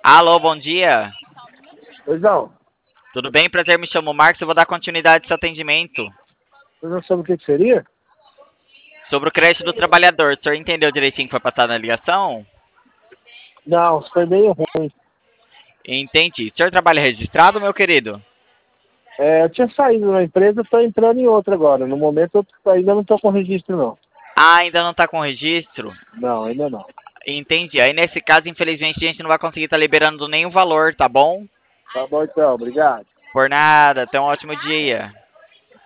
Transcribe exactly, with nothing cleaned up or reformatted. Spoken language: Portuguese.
Alô, bom dia. Pois não. Tudo bem? Prazer, me chamo Marcos. Eu vou dar continuidade ao seu atendimento. Você não sabe o que, que seria? Sobre o crédito do trabalhador. O senhor entendeu direitinho que foi passado na ligação? Não, isso foi meio ruim. Entendi. O senhor trabalha registrado, meu querido? É, eu tinha saído da empresa, estou entrando em outra agora. No momento eu ainda não estou com registro, não. Ah, ainda não está com registro? Não, ainda não. Entendi. Aí, nesse caso, infelizmente, a gente não vai conseguir estar liberando nenhum valor, tá bom? Tá bom então, obrigado. Por nada. Tenha um ótimo dia.